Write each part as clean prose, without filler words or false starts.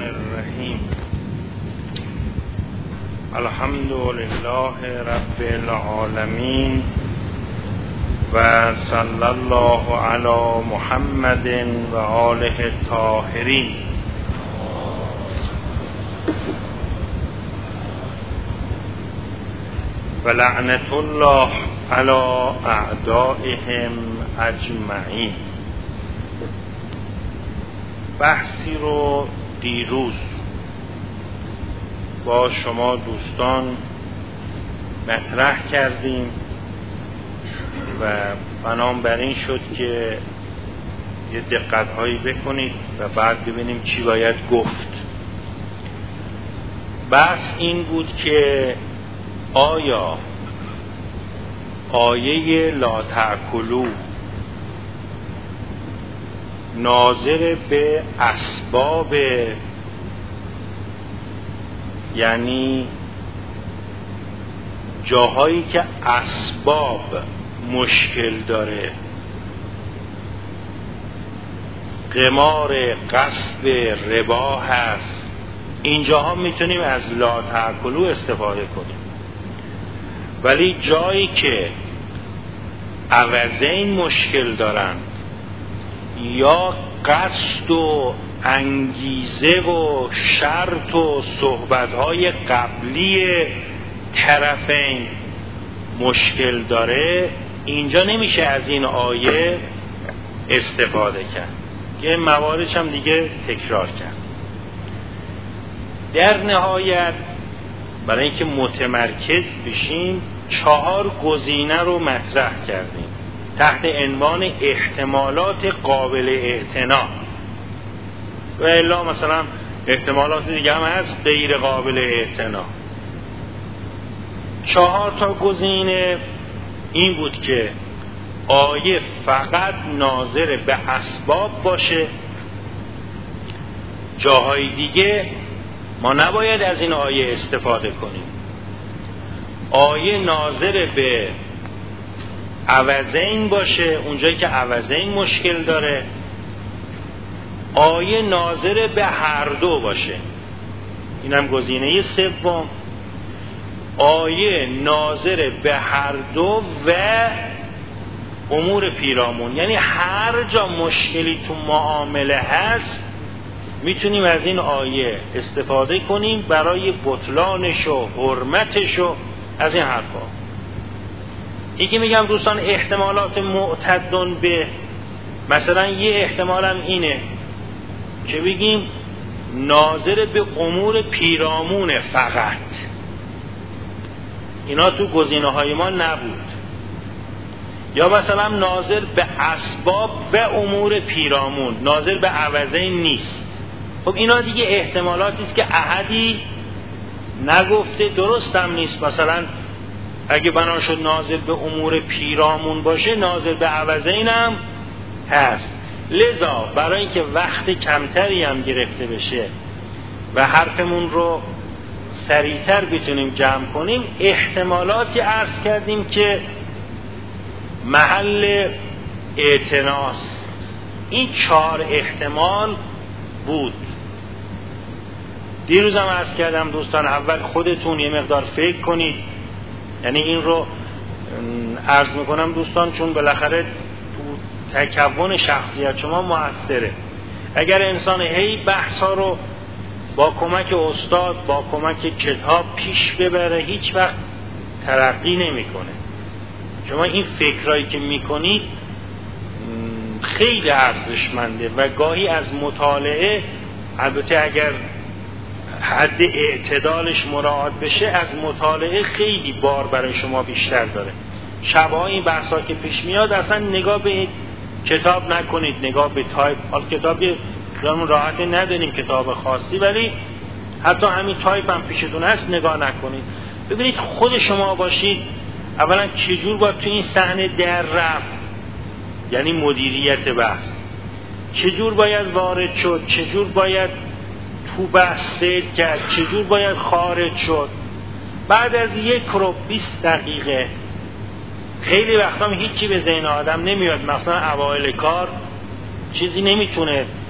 الرحیم. الحمد لله رب العالمین و صلی الله علی محمد و آله الطاهرین. و لعنت الله علی اعدائهم اجمعین. بحثی رو دیروز با شما دوستان مطرح کردیم و بنام بر این شد که یه دقت‌هایی بکنید و بعد ببینیم چی باید گفت. بحث این بود که آیا آیه لا تأکلوا ناظر به اسباب، یعنی جاهایی که اسباب مشکل داره، قمار، غصب، ربا هست، اینجاها میتونیم از لا تأکلوا استفاده کنیم. ولی جایی که عوضین مشکل دارن یا قصد و انگیزه و شرط و صحبت‌های قبلی طرفین مشکل داره، اینجا نمیشه از این آیه استفاده کرد که مواردش هم دیگه تکرار کرد. در نهایت برای اینکه متمرکز بشیم 4 گزینه رو مطرح کردیم تحت عنوان احتمالات قابل اعتنا، و الا مثلا احتمالات دیگه هم هست غیر قابل اعتنا. 4 تا گزینه این بود که آیه فقط ناظر به اسباب باشه، جاهای دیگه ما نباید از این آیه استفاده کنیم. آیه ناظر به عوضین باشه، اونجایی که عوضین مشکل داره. آیه ناظر به هر دو باشه، اینم گزینه سوم. آیه ناظر به هر دو و امور پیرامون، یعنی هر جا مشکلی تو معامله هست میتونیم از این آیه استفاده کنیم برای بطلانش و حرمتش و از این حرفا. یکی میگم دوستان احتمالات معتدن به، مثلا یه احتمالم اینه که بگیم ناظر به امور پیرامونه فقط، اینا تو گزینه های ما نبود. یا مثلا ناظر به اسباب و امور پیرامون، ناظر به عوضین نیست. خب اینا دیگه احتمالاتی است که احدی نگفته، درستم نیست. مثلا اگه بنا شد ناظر به امور پیرامون باشه، ناظر به عوضین هم هست. لذا برای اینکه وقت کمتری هم گرفته بشه و حرفمون رو سریعتر بتونیم جمع کنیم، احتمالاتی عرض کردیم که محل اعتناست. این 4 احتمال بود. دیروزم عرض کردم دوستان، اول خودتون یه مقدار فکر کنید، یعنی این رو عرض میکنم دوستان چون بالاخره تو تکون شخصیت شما موثره. اگر انسان هی بحثا رو با کمک استاد، با کمک کتاب پیش ببره، هیچ وقت ترقی نمیکنه. شما این فکرایی که میکنید خیلی ارزشمنده و گاهی از مطالعه، البته اگر حد اعتدالش مراعات بشه، از مطالعه خیلی بار برای شما بیشتر داره. شبها این بحثا که پیش میاد اصلا نگاه به کتاب نکنید، نگاه به تایپ. حال کتابی خیالمون راحت نداریم کتاب خاصی، ولی حتی همین تایپ هم پیشتون هست نگاه نکنید. ببینید خود شما باشید اولا چجور باید تو این صحنه در رفت، یعنی مدیریت بحث، چجور باید وارد شد، چجور باید تو بحث سیر کرد، چجور باید خارج شد. بعد از 1 رو 20 دقیقه خیلی وقتا هیچی به ذهن آدم نمیاد، مثلا اوایل کار چیزی نمیتونه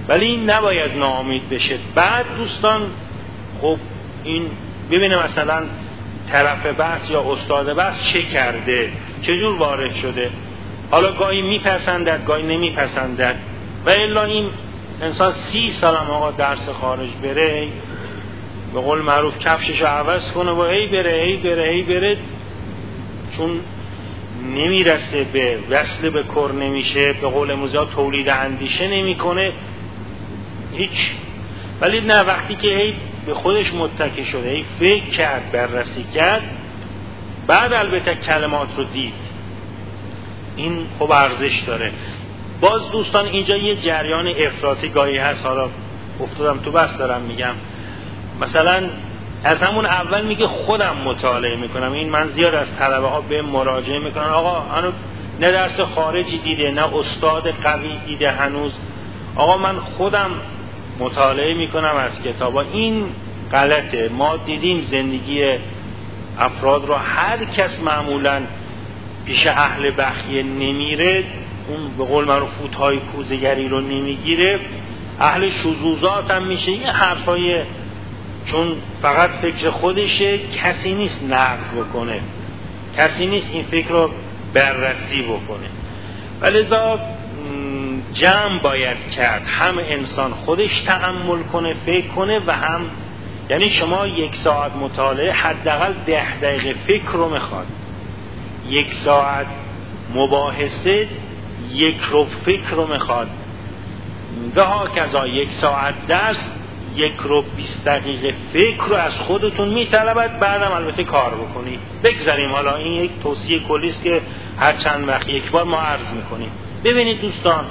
ولی این نباید ناامید بشه. بعد دوستان خب این ببینه مثلا طرف بحث یا استاد بحث چه کرده، چجور وارد شده، حالا گاهی میپسندد گاهی نمیپسندد، و الا این انسان 30 سال هم آقا درس خارج بره، به قول معروف کفششو عوض کنه و هی بره چون نمیرسه به وصل به کر نمیشه، به قول موزیا تولید اندیشه نمیکنه هیچ. ولی نه، وقتی که هی به خودش متکی شده، هی فکر کرد، بررسی کرد، بعد البته کلمات رو دید، این خب ارزش داره. باز دوستان اینجا یه جریان افراطی گاهی هست، حالا افتادم تو بس دارم میگم، مثلا از همون اول میگه خودم مطالعه میکنم. این من زیاد از طلبه ها به مراجعه میکنن، آقا هنوز نه درس خارجی دیده نه استاد قوی دیده هنوز، آقا من خودم مطالعه میکنم از کتابا. این غلطه. ما دیدیم زندگی افراد رو، هر کس معمولا پیش اهل بخیه نمیره، اون به قول معروف فوتهای کوزه‌گری رو نمیگیره، اهل شذوذات هم میشه. این حرفای چون فقط فکر خودشه، کسی نیست نقد بکنه، کسی نیست این فکر رو بررسی بکنه. ولذا جمع باید کرد، هم انسان خودش تأمل کنه، فکر کنه، و هم یعنی شما 1 ساعت مطالعه حداقل 10 دقیقه فکر رو میخواد، 1 ساعت مباحثه 1 ربع فکر رو میخواد، و هاکذا 1 ساعت درس 1 ربع 20 دقیقه فکر رو از خودتون میطلبد. بعدم البته کار بکنید. بگذاریم حالا این یک توصیه کلی است که هر چند وقت یک بار ما عرض میکنیم. ببینید دوستان،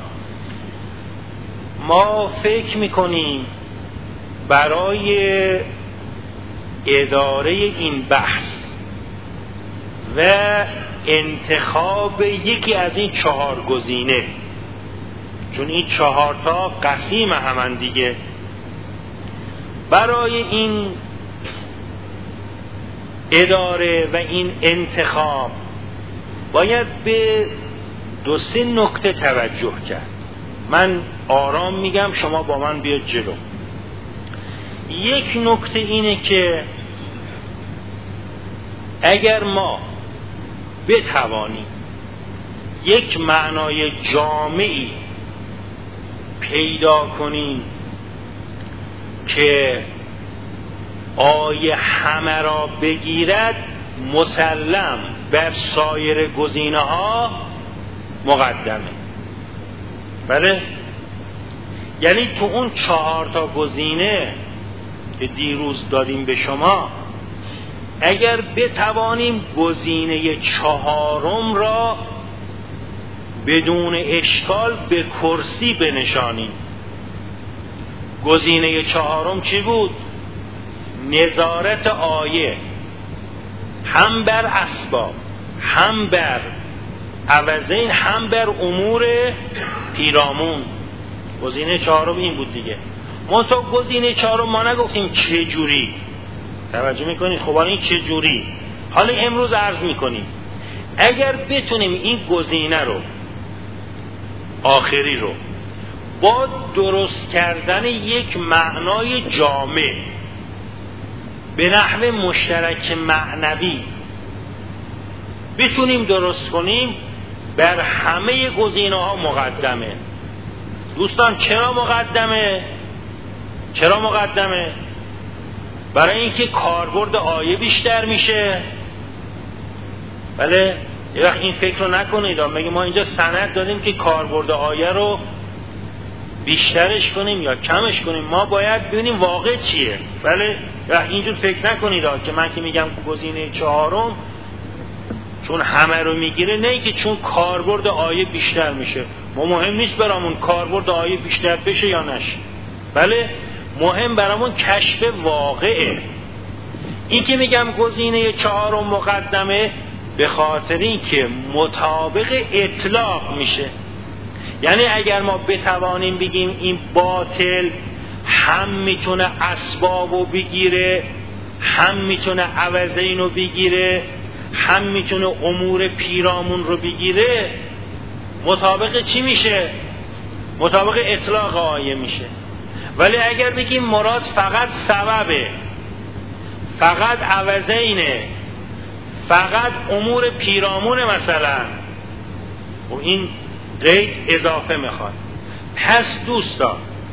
ما فکر میکنیم برای اداره این بحث و انتخاب یکی از این 4 گزینه، چون این 4 تا قسیم همن دیگه، برای این اداره و این انتخاب باید به 2-3 نکته توجه کرد. من آرام میگم، شما با من بیاد جلو. یک نکته اینه که اگر ما بتوانیم یک معنای جامعی پیدا کنیم که آیه همه را بگیرد، مسلم بر سایر گزینه ها مقدمه. بله، یعنی تو اون 4 تا گزینه که دیروز دادیم به شما، اگر بتوانیم گزینه 4م را بدون اشکال به کرسی بنشانیم. گزینه 4م چی بود؟ نظارت آیه هم بر اسباب، هم بر عوضین، هم بر امور پیرامون. گزینه 4م این بود دیگه. منتها گزینه 4م ما نگفتیم چه جوری. توجه میکنید؟ خب این چه جوری؟ حالا امروز عرض میکنیم اگر بتونیم این گزینه رو، آخری رو، با درست کردن یک معنای جامع به نحو مشترک معنوی بتونیم درست کنیم، بر همه گزینه ها مقدمه. دوستان چرا مقدمه؟ چرا مقدمه؟ برای اینکه کاربرد آیه بیشتر میشه. بله، یه وقت این فکر رو نکنید، میگه ما اینجا سند دادیم که کاربرد آیه رو بیشترش کنیم یا کمش کنیم، ما باید ببینیم واقع چیه. بله، و اینجور فکر نکنید که من که میگم گزینه 4م چون همه رو میگیره، نه که چون کاربرد آیه بیشتر میشه. ما مهم نیست برامون کاربرد آیه بیشتر بشه یا نشه. بله، مهم برامون کشف واقعه. این که میگم گزینه 4م مقدمه، به خاطر این که مطابق اطلاق میشه. یعنی اگر ما بتوانیم بگیم این باطل هم میتونه اسبابو بگیره، هم میتونه عوضینو بگیره، هم میتونه امور پیرامون رو بگیره، مطابق چی میشه؟ مطابق اطلاق آیه میشه. ولی اگر بگیم مراد فقط سببه، فقط عوضینه، فقط امور پیرامون مثلا، و این قید اضافه میخواد. پس دوستان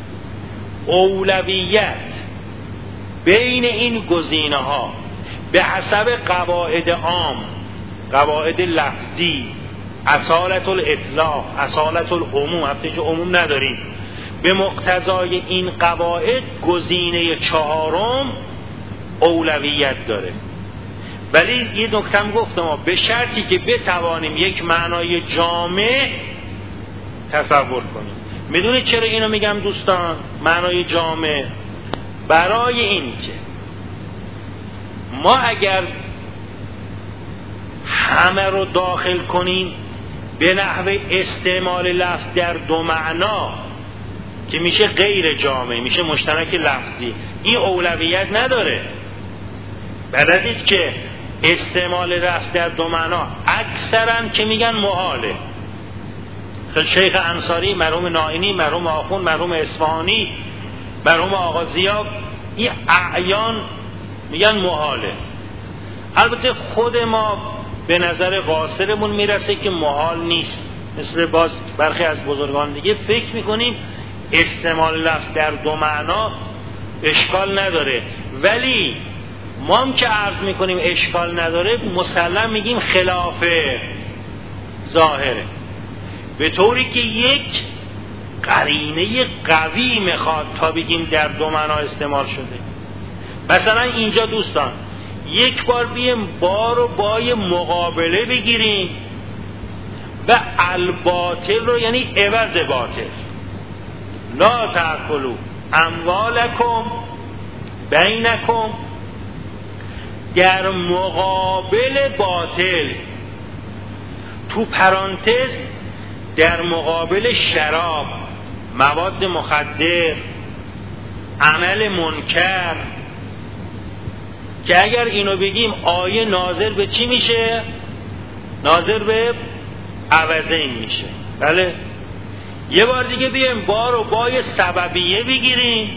اولویت بین این گزینه ها به حسب قواعد عام، قواعد لفظی، اصالت الاطلاق، اصالت العموم، البته که عموم نداریم، به مقتضای این قواعد گزینه چهارم اولویت داره. ولی یه نکتم گفتم، به شرطی که بتوانیم یک معنای جامع تصور کنیم. میدونید چرا اینو میگم دوستان؟ معنای جامع برای این که ما اگر همه رو داخل کنیم به نحو استعمال لفظ در دو معنا که میشه غیر جامع، میشه مشترک لفظی، این اولویت نداره. بلدید که استعمال لفظ در دو معنا اکثرا که میگن محاله. شیخ انصاری، مرحوم نائینی، مرحوم آخوند، مرحوم اصفهانی، مرحوم آقا ضیا، این اعیان میگن محاله. البته خود ما به نظر قاصرمون میرسه که محال نیست، مثل باز برخی از بزرگان دیگه فکر میکنیم استعمال لفظ در دو معنا اشکال نداره. ولی ما هم که عرض میکنیم اشکال نداره، مسلم میگیم خلاف ظاهره، به طوری که یک قرینه قوی میخواد تا بگیم در دو معنا استعمال شده. مثلا اینجا دوستان یک بار بیم بار و بای مقابله بگیریم و الباطل رو، یعنی عوض باطل، لا تأکلوا اموالکم بینکم، در مقابل باطل، تو پرانتز در مقابل شراب، مواد مخدر، عمل منکر، که اگر اینو بگیم آیه ناظر به چی میشه؟ ناظر به عوضین میشه. بله. یه بار دیگه بیایم بار و بای سببیه بگیریم،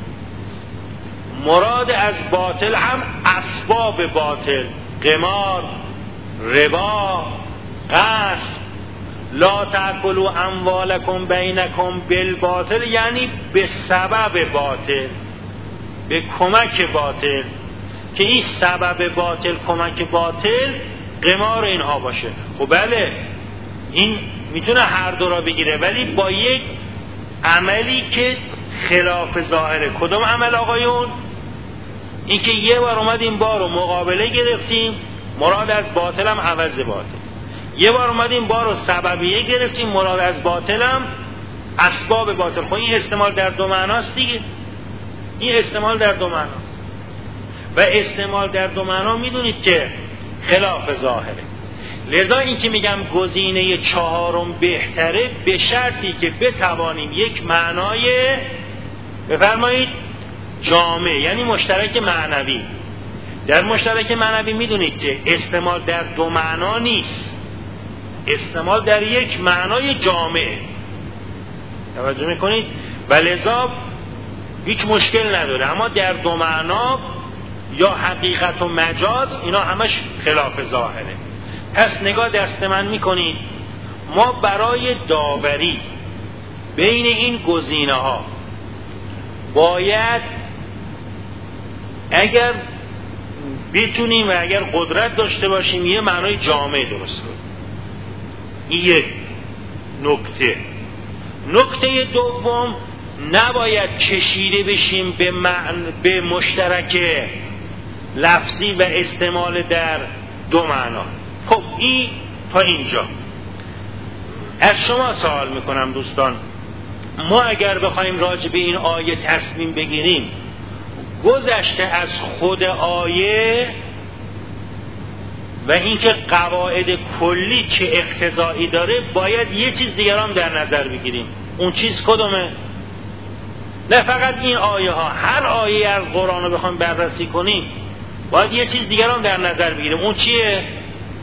مراد از باطل هم اسباب باطل، قمار، ربا، غصب. لا تأکلوا اموالکم بینکم بالباطل، یعنی به سبب باطل، به کمک باطل، که این سبب باطل، کمک باطل، قمار اینها باشه. خب بله، این میتونه هر دو را بگیره، ولی با یک عملی که خلاف ظاهره. کدوم عمل آقایون؟ این که یه بار اومدیم بار رو مقابله گرفتیم، مراد از باطل هم عوض باطل. یه بار اومدیم بار رو سببیه گرفتیم، مراد از باطل هم اسباب باطل. خب این استعمال در دو معناست دیگه، این استعمال در دو معناست. و استعمال در دو معنا میدونید که خلاف ظاهره. لذا این که میگم گزینه چهارم بهتره، به شرطی که بتوانیم یک معنای، بفرمایید، جامع، یعنی مشترک معنوی. در مشترک معنوی میدونید که استعمال در دو معنا نیست، استعمال در یک معنای جامع. توجه میکنید؟ و لذا هیچ مشکل نداره. اما در دو معنا یا حقیقت و مجاز، اینا همش خلاف ظاهره. پس نگاه دست من میکنید، ما برای داوری بین این گزینه ها باید اگر بتونیم و اگر قدرت داشته باشیم یه معنای جامع درست کنیم. این یک نکته. نکته دوم، نباید کشیده بشیم به مشترک لفظی و استعمال در دو معنا. خب این تا اینجا. از شما سوال میکنم دوستان، ما اگر بخوایم راجع به این آیه تصمیم بگیریم، گذشته از خود آیه و اینکه قواعد کلی چه اقتضایی داره، باید یه چیز دیگر هم در نظر بگیریم. اون چیز کدومه؟ نه فقط این آیه ها، هر آیه از قرآن رو بخوایم بررسی کنیم باید یه چیز دیگر هم در نظر بگیریم. اون چیه؟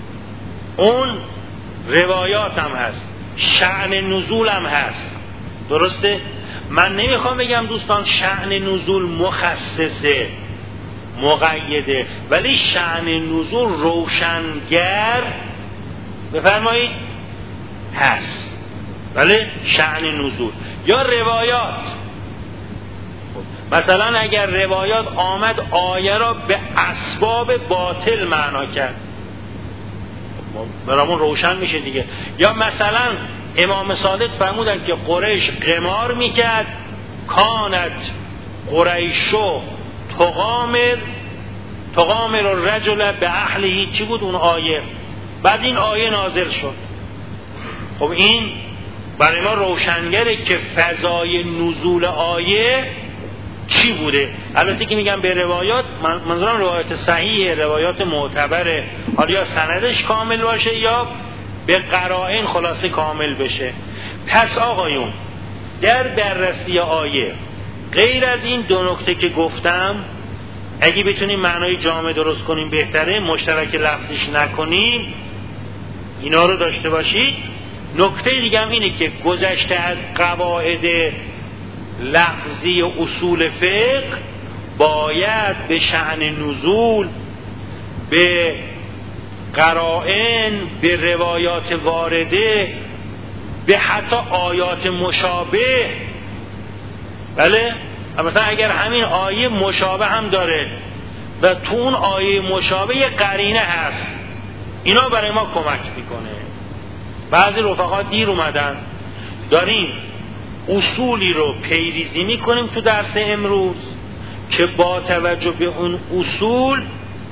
اون روایات هم هست، شأن نزول هم هست. درسته؟ من نمیخوام بگم دوستان شأن نزول مخصصه، مقیده، ولی شأن نزول روشنگر بفرمایید هست. ولی شأن نزول یا روایات، مثلا اگر روایات آمد آیه را به اسباب باطل معنا کرد، برامون روشن میشه دیگه. یا مثلا امام صادق فرمودن که قریش قمار میکرد، کانت قریشو تقامر الرجل به اهلهی. چی بود اون آیه؟ بعد این آیه نازل شد. خب این برای ما روشنگره که فضای نزول آیه چی بوده. البته که میگم به روایات، منظورم روایات صحیحه، روایات معتبره، حالا یا سندش کامل باشه یا به قرائن خلاصه کامل بشه. پس آقایون در بررسی آیه غیر از این دو نکته که گفتم، اگه بتونیم معنای جامع درست کنیم بهتره، مشترک لفظیش نکنیم، اینا رو داشته باشید. نکته دیگه هم اینه که گذشته از قواعد لفظی و اصول فقه باید به شأن نزول، به قرائن، به روایات وارده، به حتی آیات مشابه، بله، مثلا اگر همین آیه مشابه هم داره و تو اون آیه مشابه یه قرینه هست، اینا برای ما کمک میکنه. بعضی رفقا دیر اومدن، داریم اصولی رو پیریزی میکنیم تو درس امروز که با توجه به اون اصول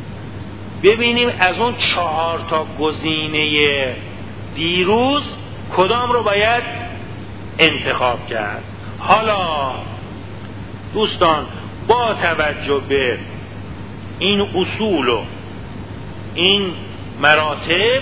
ببینیم از اون 4 گزینه دیروز کدام رو باید انتخاب کرد. حالا دوستان با توجه به این اصول و این مراتب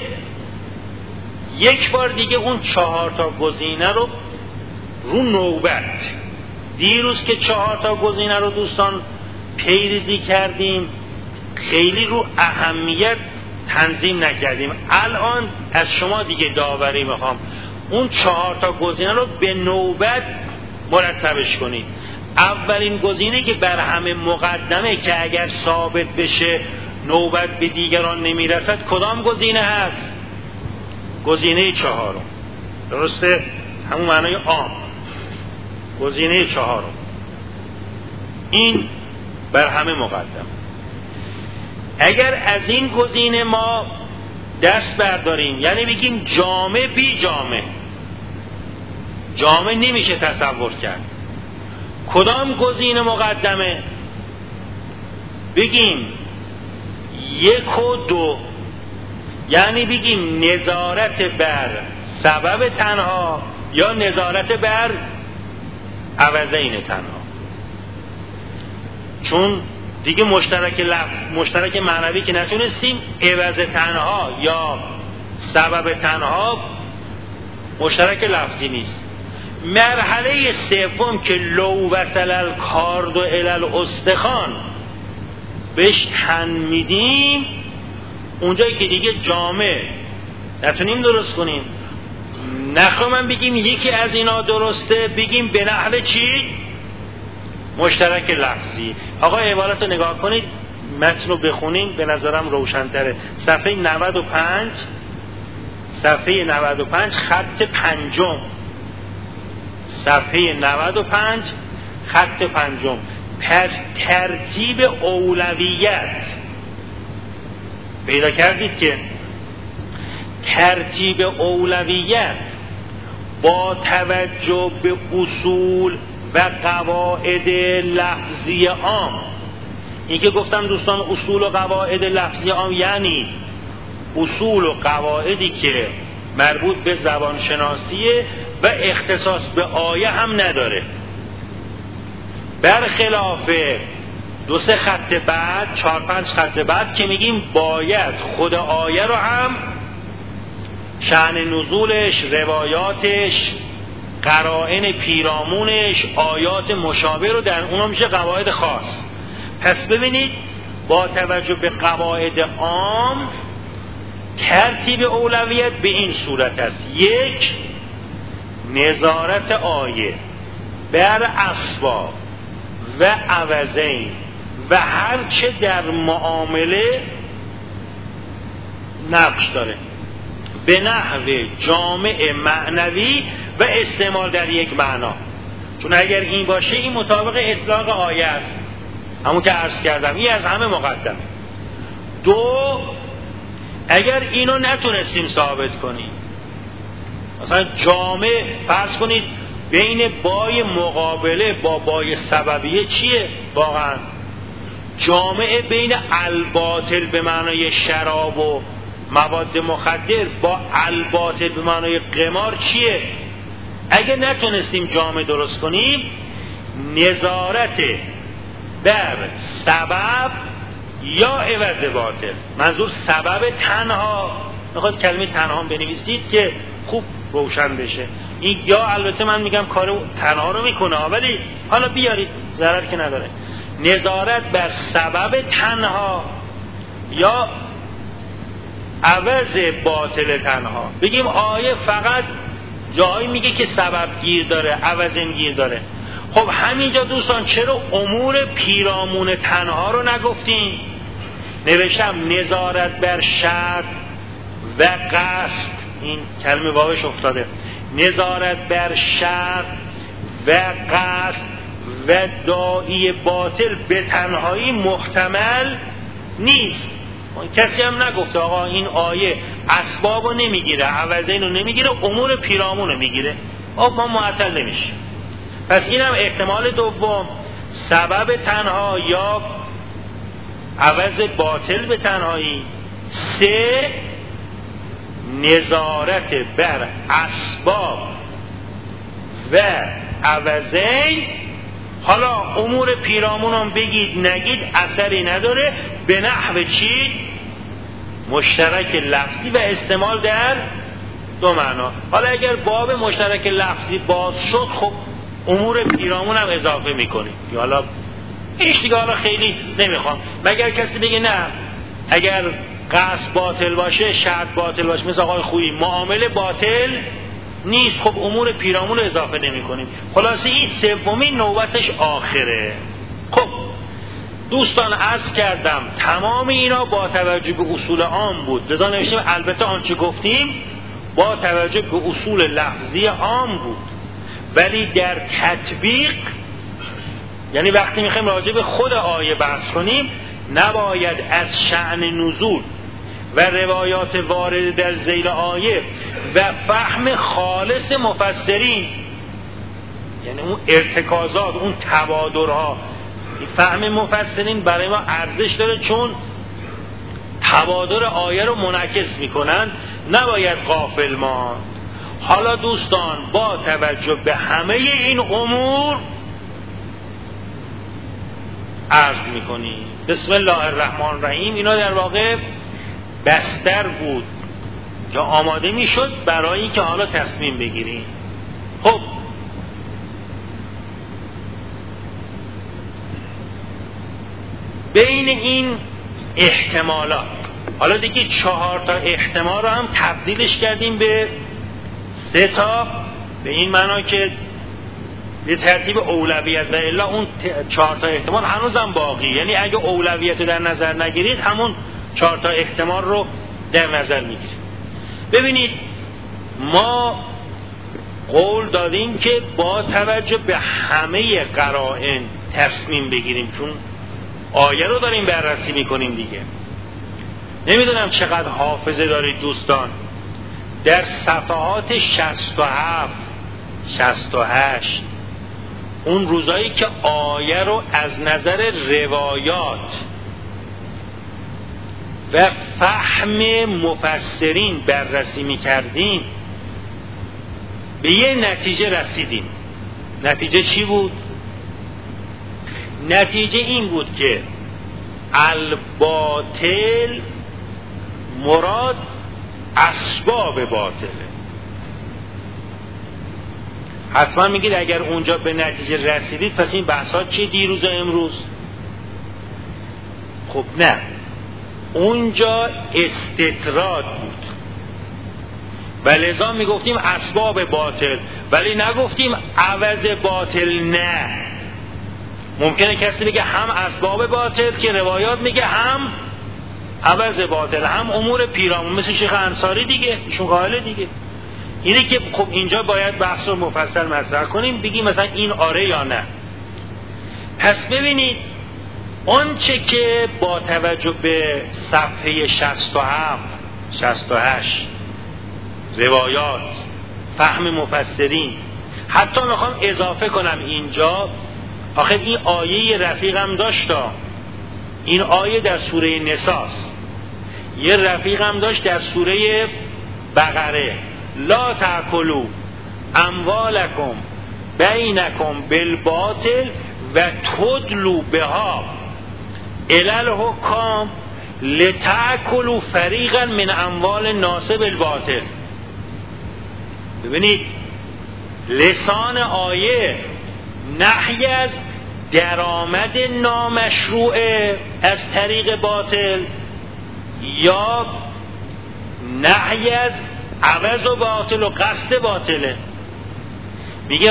یک بار دیگه اون 4 گزینه رو نوبت، دیروز که 4 گزینه رو دوستان پیریزی کردیم خیلی رو اهمیت تنظیم نکردیم، الان از شما دیگه داوری میخوام اون 4 گزینه رو به نوبت مرتبش کنید. اولین گزینه که بر همه مقدمه که اگر ثابت بشه نوبت به دیگران نمیرسد کدام گزینه هست؟ گزینه 4. درسته؟ همون معنای عام، گزینه 4. این بر همه مقدم. اگر از این گزینه ما دست برداریم، یعنی بگیم جامع بی جامع، جامع نمیشه تصور کرد، کدام گزینه مقدمه؟ بگیم 1 و 2، یعنی بگیم نظارت بر سبب تنها یا نظارت بر عوضین تنها. چون دیگه مشترک لفظ، مشترک معنوی که نتونستیم، عوض تنها یا سبب تنها مشترک لفظی نیست. مرحله سوم که لو وصل الکارد الی الاستخوان بهش تن میدیم، اونجایی که دیگه جامع نتونیم درست کنیم، نخواهم بگیم یکی از اینا درسته، بگیم به نحو چی؟ مشترک لفظی. آقا عبارت رو نگاه کنید، متن رو بخونیم به نظرم روشن‌تره. صفحه 95 خط 5، صفحه 95 خط 5. پس ترتیب اولویت پیدا کردید که ترتیب اولویت با توجه به اصول و قواعد لفظی عام. این که گفتم دوستان اصول و قواعد لفظی عام یعنی اصول و قواعدی که مربوط به زبانشناسیه و اختصاص به آیه هم نداره، برخلاف 2-3 خط بعد، 4-5 خط بعد که میگیم باید خود آیه رو هم شأن نزولش، روایاتش، قرائن پیرامونش، آیات مشابه رو در اونها میشه قواعد خاص. پس ببینید با توجه به قواعد عام ترتیب اولویت به این صورت است: 1 نظارت آیه، بر اسباب و عوضین و هر چه در معامله نقش داره به نحو جامع معنوی و استعمال در یک معنا. چون اگر این باشه این مطابق اطلاق آیه است، همون که عرض کردم، این از همه مقدمه. دو، اگر اینو نتونستیم ثابت کنیم، مثلا جامع فرض کنید بین بای مقابله با بای سببیه چیه واقعا؟ جامع بین الباطل به معنای شراب و مواد مخدر با الباطل به معنای قمار چیه؟ اگه نتونستیم جامع درست کنیم، نظارت بر سبب یا عوض باطل، منظور سبب تنها، میخواد کلمه تنها بنویسید که خوب روشن بشه. این یا البته من میگم کار تنها رو میکنه، ولی حالا بیارید ضرر که نداره. نظارت بر سبب تنها یا عوض باطل تنها. بگیم آیه فقط جایی میگه که سبب گیر داره، عوضم گیر داره. خب همینجا دوستان چرا امور پیرامون تنها رو نگفتیم؟ نوشتم نظارت بر شرط و قصد، این کلمه واوش افتاده، نظارت بر شرط و قصد و داعی باطل به تنهایی محتمل نیست. کسی هم نگفته آقا این آیه اسبابو نمیگیره، عوضینو نمیگیره، امور پیرامونو میگیره. ما معطل نمیشه. پس اینم احتمال دوم، سبب تنها یا عوض باطل به تنهایی. سه، نظارت بر اسباب و عوضین. حالا امور پیرامون هم بگید نگید اثری نداره، به نحو چی؟ مشترک لفظی و استعمال در دو معنا. حالا اگر باب مشترک لفظی باز شد، خب امور پیرامون هم اضافه میکنیم. حالا هیچ دیگه حالا خیلی نمیخوام، مگر کسی بگه نه اگر قصد باطل باشه، شرط باطل باشه، مثل آقای خویی معامله باطل نیست، خب امور پیرامون رو اضافه نمی کنیم. خلاصه این سومین نوبتش آخره. خب دوستان عرض کردم تمام اینا با توجه به اصول عام بود، لذا نوشتیم البته آنچه گفتیم با توجه به اصول لفظی عام بود، ولی در تطبیق، یعنی وقتی میخوایم راجع به خود آیه بحث کنیم، نباید از شأن نزول و روایات وارد در ذیل آیه و فهم خالص مفسرین، یعنی اون ارتکازات، اون تبادرها، فهم مفسرین برای ما ارزش داره چون تبادر آیه رو منعکس میکنن، نباید غافل ماند. حالا دوستان با توجه به همه این امور عرض میکنیم. بسم الله الرحمن الرحیم. اینا در واقع بستر بود که آماده میشد برای اینکه حالا تصمیم بگیریم. خب بین این احتمالات حالا دیگه 4 تا احتمال رو هم تبدیلش کردیم به 3 تا، به این معنا که به ترتیب اولویت، و الا اون 4 تا احتمال هنوزم باقی، یعنی اگه اولویت رو در نظر نگیرید همون 4 تا احتمال رو در نظر میگیرید. ببینید ما قول دادیم که با توجه به همه قرائن تصمیم بگیریم، چون آیه رو داریم بررسی میکنیم دیگه. نمیدونم چقدر حافظه دارید دوستان، در صفحات 67 68 اون روزایی که آیه رو از نظر روایات و فهم مفسرین بررسی میکردیم به یه نتیجه رسیدیم. نتیجه چی بود؟ نتیجه این بود که الباطل مراد اسباب باطله. حتما میگید اگر اونجا به نتیجه رسیدید پس این بحثات چی دیروز و امروز؟ خب نه، اونجا استطراد بود. و لذا میگفتیم اسباب باطل، ولی نگفتیم عوض باطل. نه، ممکنه کسی بگه هم اسباب باطل که روایات میگه، هم عوض باطل، هم امور پیرامون، مثل شیخ انصاری دیگه، ایشون قائل دیگه. اینه که خب اینجا باید بحث رو مفصل مطرح کنیم، بگیم مثلا این آره یا نه. پس ببینید آنچه که با توجه به صفحه 67 68 روایات، فهم مفسرین، حتی میخوام اضافه کنم اینجا، آخه این آیه رفیقم داشتا، این آیه در سوره نساست، یه رفیقم داشت در سوره بقره، لا تأکلوا اموالکم بینکم بالباطل و تدلوا بها الی الحکام لتأکلوا فریقا من اموال الناس بالباطل. ببینید لسان آیه نهی از درآمد نامشروع از طریق باطل یا نهی از عوض و باطل و قصد باطله. میگه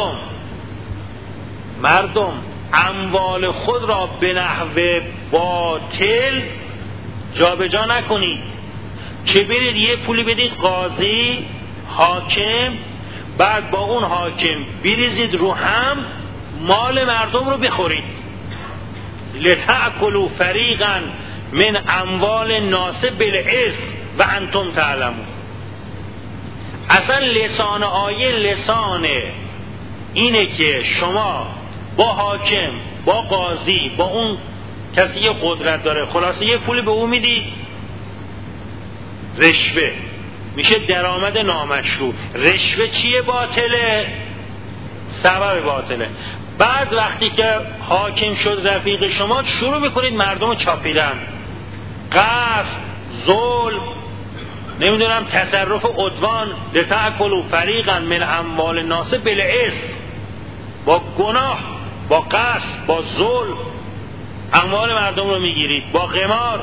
مردم اموال خود را به نحو باطل جابجا نکنید، که برید یه پولی بدید قاضی حاکم، بعد با اون حاکم بریزید رو هم مال مردم رو بخورید. لتأکلوا فریقا من اموال الناس بالاثم و انتم تعلمون. اصلا لسان آیه لسان اینه که شما با حاکم، با قاضی، با اون کسی یه قدرت داره، خلاصه یه پولی به اون میدی، رشوه میشه درآمد نامشروع. رشوه چیه؟ باطله، سبب باطله. بعد وقتی که حاکم شد رفیق شما، شروع میکنید مردم رو چاپیدن، قصد، ظلم، نمیدونم تصرف عدوان، لتأکلوا فریقا من اموال الناس بالاثم، با گناه، با قصد، با ظلم اموال مردم رو میگیرید، با قمار.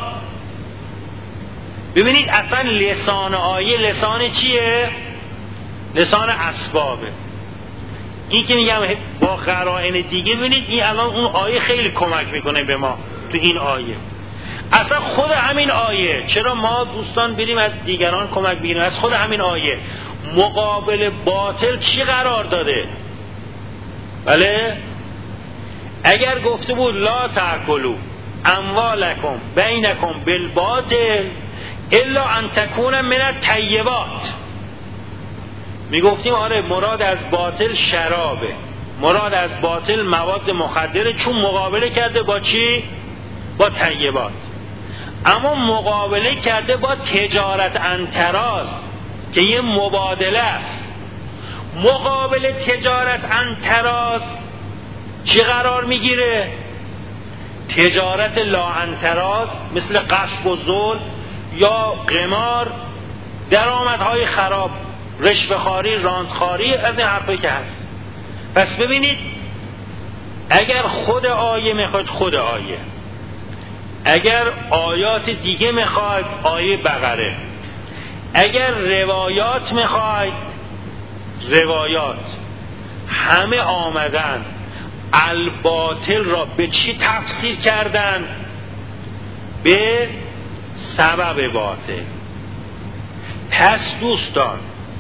ببینید اصلا لسان آیه لسان چیه؟ لسان اسبابه. این که میگم با قرائن دیگه، ببینید این الان اون آیه خیلی کمک میکنه به ما تو این آیه. اصلا خود همین آیه، چرا ما دوستان بریم از دیگران کمک بگیریم؟ از خود همین آیه مقابل باطل چی قرار داده؟ بله، اگر گفته بود لا تأکلوا اموالکم بینکم بالباطل الا ان تکون من الطیبات، میگفتیم آره مراد از باطل شرابه، مراد از باطل مواد مخدره، چون مقابله کرده با چی؟ با طیبات. اما مقابله کرده با تجارت انتراز که یه مبادله است. مقابل تجارت انتراز چی قرار میگیره؟ تجارت لا انتراز مثل غصب و ظلم یا قمار، درآمدهای خراب، رشوه‌خواری، راندخواری، از این حرفایی که هست. پس ببینید اگر خود آیه میخواد خود آیه، اگر آیات دیگه میخواد آیه بقره، اگر روایات میخواد روایات، همه آمدن الباطل را به چی تفسیر کردن؟ به سبب باطل. پس دوستان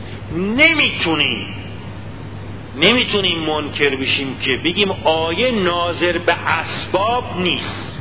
نمیتونیم منکر بشیم که بگیم آیه ناظر به اسباب نیست.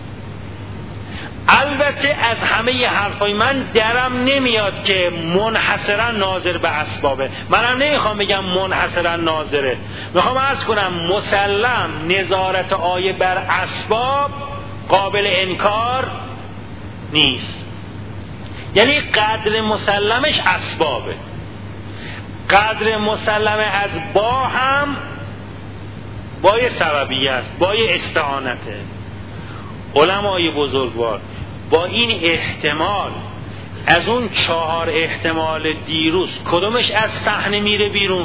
البته از همه حرفای من درم نمیاد که منحصرا ناظر به اسبابه، منم نمیخوام بگم منحصرا ناظره، میخوام عرض کنم مسلم نظارت آیه بر اسباب قابل انکار نیست. یعنی قدر مسلمش اسبابه، قدر مسلمه از با هم با یه سببیه است، با یه استعانته. علمای بزرگوار با این احتمال از اون 4 احتمال دیروز کدومش از صحنه میره بیرون؟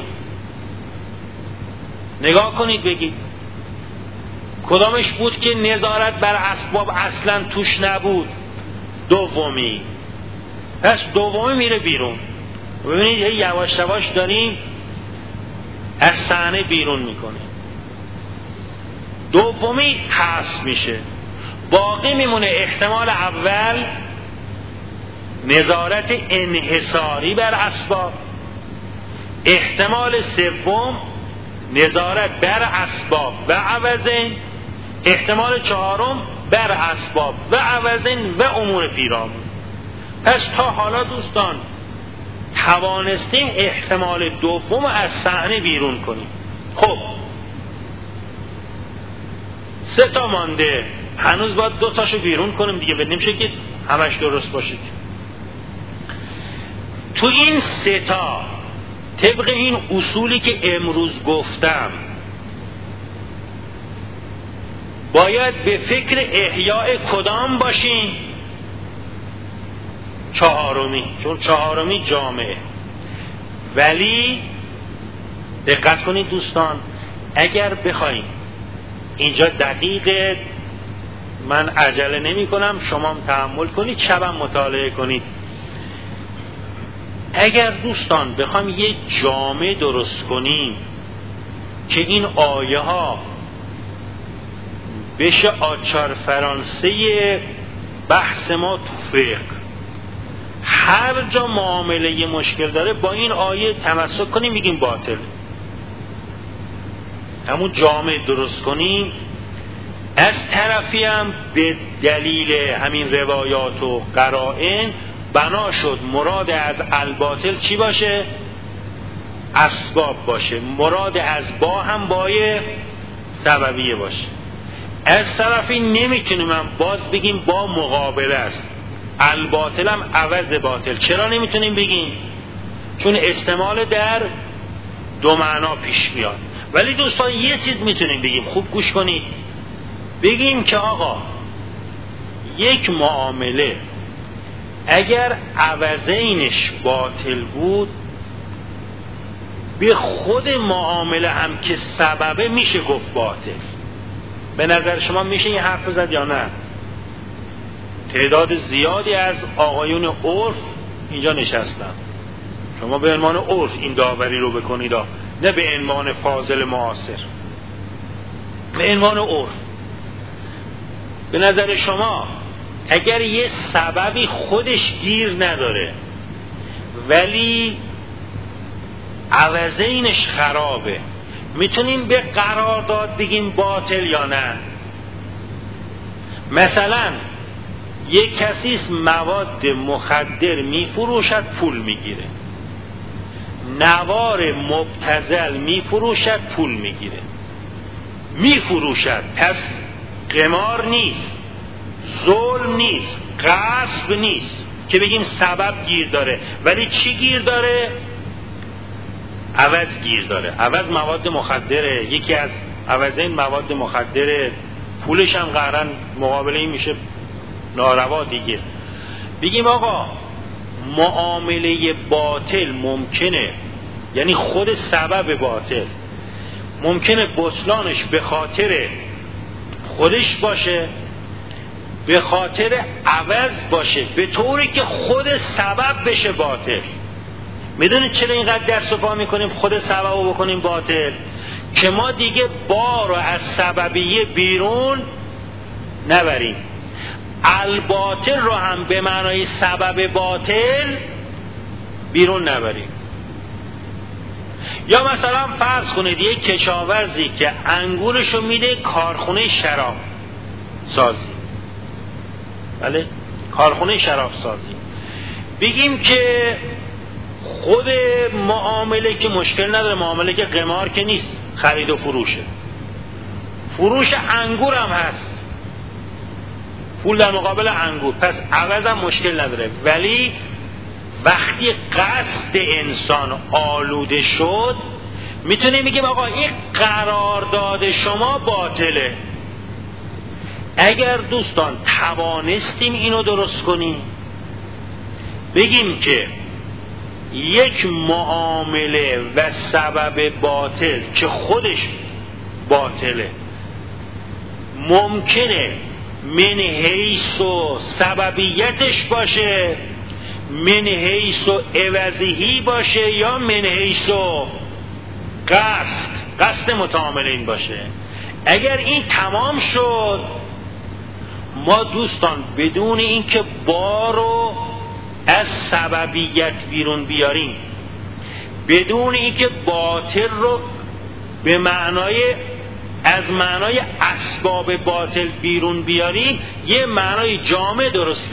نگاه کنید بگید کدامش بود که نظارت بر اسباب اصلا توش نبود؟ دومی. پس دومی میره بیرون. ببینید یواش یواش داریم از صحنه بیرون میکنیم. دومی حذف میشه، باقی میمونه احتمال اول نظارت انحصاری بر اسباب، احتمال سوم نظارت بر اسباب و عوضین، احتمال چهارم بر اسباب و عوضین و امور پیرامون. پس تا حالا دوستان توانستیم احتمال دوم از صحنه بیرون کنیم. خب 3 تا مانده، هنوز باید 2 تاشو بیرون کنیم دیگه، نمیشه که همش درست باشید. تو این 3 تا طبق این اصولی که امروز گفتم باید به فکر احیاء کدام باشیم؟ چهارمی، چون چهارمی جامعه. ولی دقت کنید دوستان، اگر بخوایم اینجا دقیق، من عجله نمی کنم، شما هم تحمل کنید، شبم مطالعه کنید. اگر دوستان بخوایم یک جامعه درست کنیم که این آیه ها بشه آچار فرانسه بحث ما تو فقه، هر جا معامله مشکل داره با این آیه تمسک کنیم میگیم باطل. همون جامعه درست کنیم. از طرفی هم به دلیل همین روایات و قرائن بنا شد مراد از الباطل چی باشه؟ اسباب باشه. مراد از با هم بای سببیه باشه. از طرفی نمیتونیم هم باز بگیم با مقابله است، الباطل هم عوض باطل. چرا نمیتونیم بگیم؟ چون استعمال در 2 معنا پیش میاد. ولی دوستان یه چیز میتونیم بگیم، خوب گوش کنید، بگیم که آقا یک معامله اگر عوضینش باطل بود، به خود معامله هم که سببه میشه گفت باطل. به نظر شما میشه این حرف زد یا نه؟ تعداد زیادی از آقایون عرف اینجا نشستن. شما به عنوان عرف این داوری رو بکنید، نه به عنوان فاضل معاصر، به عنوان عرف. به نظر شما اگر یه سببی خودش گیر نداره ولی عوضینش خرابه، میتونیم به قرارداد بگیم باطل یا نه؟ مثلا یک کسی مواد مخدر میفروشد، پول میگیره، نوار مبتذل میفروشد، پول میگیره، میفروشد. پس قمار نیست، ظلم نیست، غصب نیست که بگیم سبب گیر داره. ولی چی گیر داره؟ عوض گیر داره. عوض مواد مخدره، یکی از عوضین مواد مخدره، پولش هم قهرن مقابله میشه ناروا دیگه. بگیم آقا معامله باطل ممکنه، یعنی خود سبب باطل ممکنه بطلانش به خاطر خودش باشه، به خاطر عوض باشه، به طوری که خود سبب بشه باطل. میدونید چرا اینقدر دست و پا میکنیم خود سبب رو بکنیم باطل؟ که ما دیگه با رو از سببیه بیرون نبریم، الباطل رو هم به معنای سبب باطل بیرون نبریم. یا مثلا فرض کنید یک کشاورزی که انگورشو میده کارخونه شراب سازی، بله، کارخونه شراب سازی. بگیم که خود معامله که مشکل نداره، معامله که قمار که نیست، خرید و فروشه، فروش انگور هم هست، پول در مقابل انگور، پس عوض هم مشکل نداره. ولی وقتی قصد انسان آلوده شد، میتونیم بگیم آقا این قرارداد شما باطله. اگر دوستان توانستیم اینو درست کنیم، بگیم که یک معامله و سبب باطل که خودش باطله ممکنه من حیث و سببیتش باشه، من حیث عوضی باشه یا من حیث قصد متعاملین باشه. اگر این تمام شد، ما دوستان بدون اینکه با رو از سببیت بیرون بیاریم، بدون اینکه باطل رو به از معنای اسباب باطل بیرون بیاریم، یه معنای جامع درست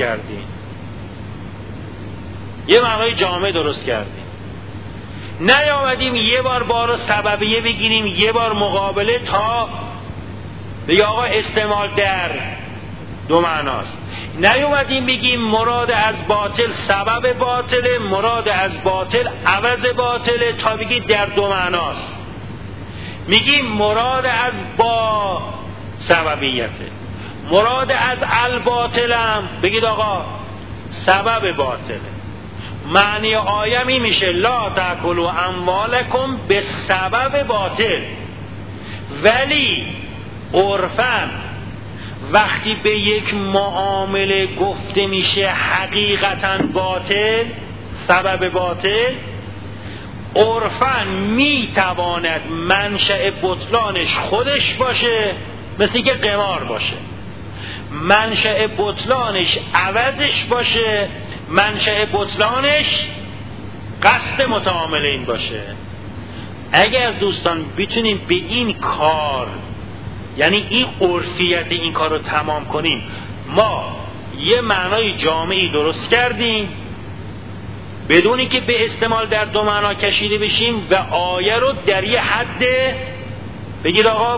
کردیم. نیامدیم یه بار بارو سببیه بگیریم، یه بار مقابله، تا بگه آقا استعمال در دو معناست. نیومدیم بگیم مراد از باطل سبب باطله، مراد از باطل عوض باطله، تا بگی در دو معناست. میگیم مراد از با سببیته، مراد از الباطلم بگید آقا سبب باطله. معنی آیه می میشه لا تاکلوا اموالکم به سبب باطل. ولی عرفاً وقتی به یک معامله گفته میشه حقیقتاً باطل، سبب باطل، عرفاً میتواند منشأ بطلانش خودش باشه، مثل که قمار باشه، منشأ بطلانش عوضش باشه، منشأ بطلانش قصد متعاملین باشه. اگر دوستان بتونیم به این کار، یعنی این عرفیت این کار رو تمام کنیم، ما یه معنای جامعی درست کردیم بدونی که به استعمال در دو معنا کشیده بشیم و آیه رو در یه حد بگید آقا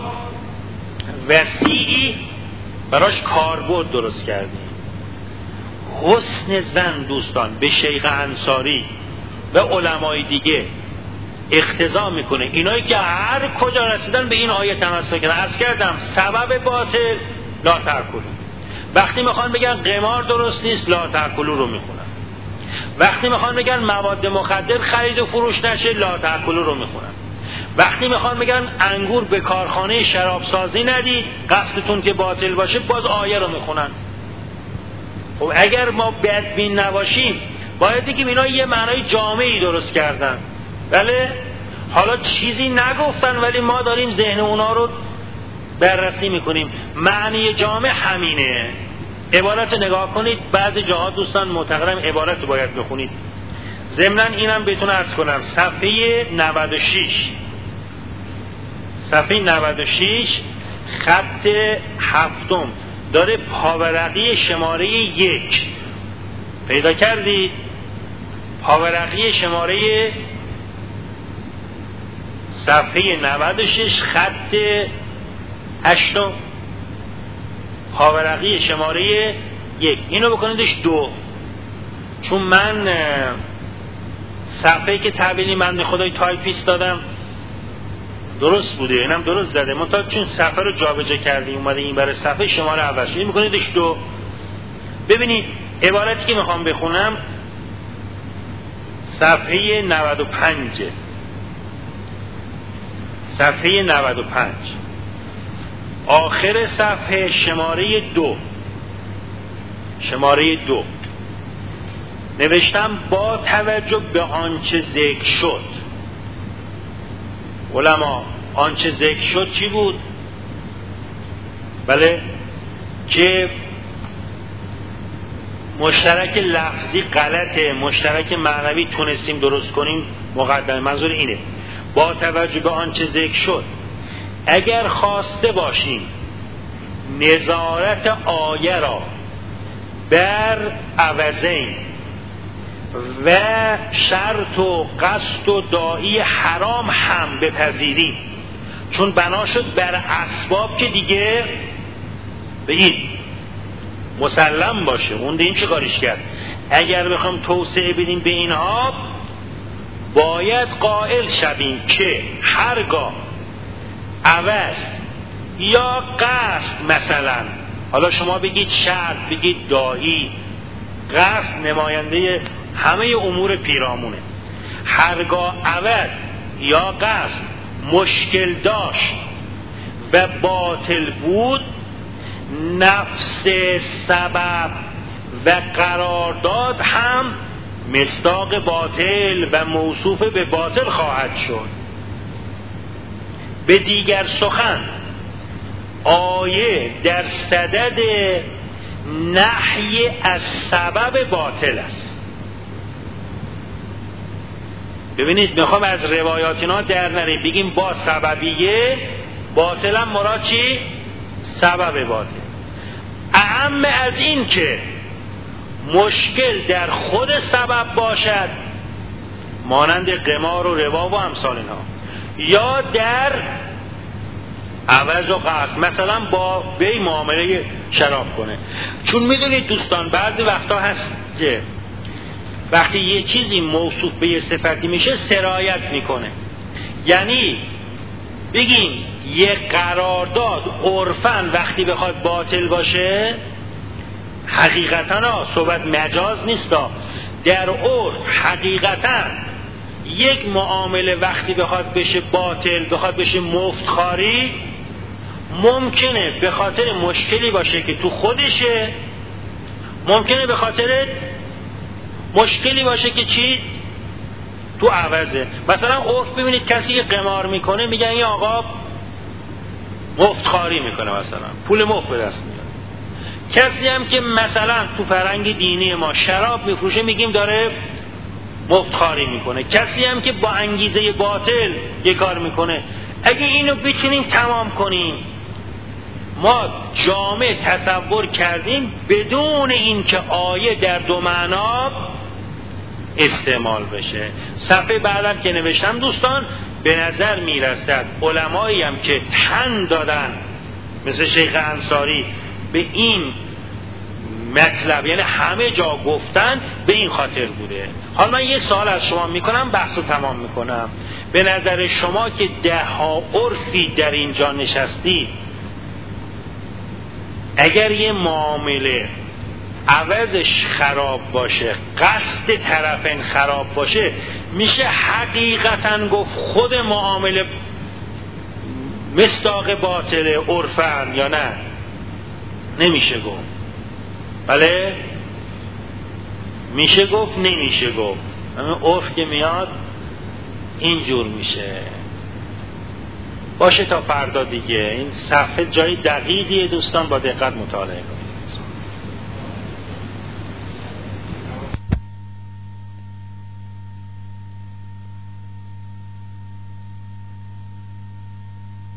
وسیعی براش کاربرد درست کردیم. حسن زن دوستان به شیخ انصاری و علمای دیگه اقتضا میکنه اینایی که هر کجا رسیدن به این آیه تمسک کردن. عرض کردم سبب باطل لا تاکلوا، وقتی میخوان بگن قمار درست نیست لا تاکلوا رو میخونن، وقتی میخوان بگن مواد مخدر خرید و فروش نشه لا تاکلوا رو میخونن، وقتی میخوان بگن انگور به کارخانه شراب سازی ندید قصدتون که باطل باشه باز آیه رو میخونن. خب اگر ما بدبین نباشیم باید دیگه اینا یه معنای جامعی درست کردن، بله حالا چیزی نگفتن ولی ما داریم ذهن اونا رو بررسی میکنیم. معنی جامع همینه. عبارت نگاه کنید، بعضی جاها دوستان معتقدم عبارت رو باید بخونید. ضمناً اینم بهتون عرض کنم صفحه 96 خط 7 داره پاورقی شماره 1 پیدا کردید؟ پاورقی شماره صفحه 96 خط 8 پاورقی شماره 1 اینو بکنیدش 2. چون من صفحه‌ای که تحویلی من خدای تایپیست دادم درست بوده، اینم درست زده، منتها چون صفحه رو جابجا کردیم اومده این برای صفحه شماره اول شد، این میکنیدش 2. ببینید عبارتی که میخوام بخونم صفحه 95 صفحه 95 آخر صفحه شماره 2 نوشتم با توجه به آنچه ذکر شد. علما آنچه ذکر شد چی بود؟ بله که مشترک لفظی غلطه، مشترک معنوی تونستیم درست کنیم. مقدمه منظور اینه با توجه به آنچه ذکر شد اگر خواسته باشیم نظارت آیه را بر عوضین و شرط و قصد و داعی حرام هم بپذیریم، چون بنا شد بر اسباب که دیگه بگید مسلم باشه، اون دیم چه کارش کرد. اگر بخوام توسعه بدیم به اینها باید قائل شویم که هرگاه عوض یا قصد، مثلا حالا شما بگید شرط، بگید داعی، قصد نماینده همه امور پیرامونه، هرگاه عوض یا قصد مشکل داشت و باطل بود نفس سبب و قرارداد هم مصداق باطل و موصوف به باطل خواهد شد. به دیگر سخن آیه در صدد نهی از سبب باطل است. ببینید میخوام از روایات اینا در نریم، بگیم با سببیه باطل هم مراد چی؟ سبب باطل. اهم از این که مشکل در خود سبب باشد، مانند قمار و ربا و امثال اینها، یا در عوض و قصد، مثلا با بی معامله شراب کنه. چون میدونید دوستان بعضی وقتا هست که وقتی یه چیزی موصوف به یه صفتی میشه سرایت میکنه. یعنی بگیم یه قرارداد عرفاً وقتی بخواد باطل باشه، حقیقتاً صحبت مجاز نیستا، در عرف حقیقتاً یک معامله وقتی بخواد بشه باطل، بخواد بشه مفتخاری، ممکنه به خاطر مشکلی باشه که تو خودشه، ممکنه به خاطر مشکلی باشه که چی؟ تو عوضه. مثلا عرف ببینید کسی که قمار میکنه میگن این آقا مفتخاری میکنه، مثلا پول مفت به دست میاره. کسی هم که مثلا تو فرهنگ دینی ما شراب میفروشه میگیم داره مفتخاری میکنه. کسی هم که با انگیزه باطل یه کار میکنه. اگه اینو بتونیم تمام کنیم، ما جامع تصور کردیم بدون اینکه آیه در دو معنا استعمال بشه. صفحه بعدم که نوشتم دوستان، به نظر میرسد علمایی هم که تن دادن مثل شیخ انصاری به این مطلب، یعنی همه جا گفتن، به این خاطر بوده. حالا من یه سوال از شما میکنم، بحثو تمام میکنم. به نظر شما که ده ها عرفی در اینجا نشستی، اگر یه معامله عوضش خراب باشه، قصد طرفین خراب باشه، میشه حقیقتاً گفت خود معامله مصداق باطل عرفاً یا نه؟ نمیشه گفت. بله؟ میشه گفت نمیشه گفت. همین عرف که میاد اینجور میشه. باشه تا فردا دیگه. این صفحه جای دقیقیه دوستان، با دقت مطالعه کنید.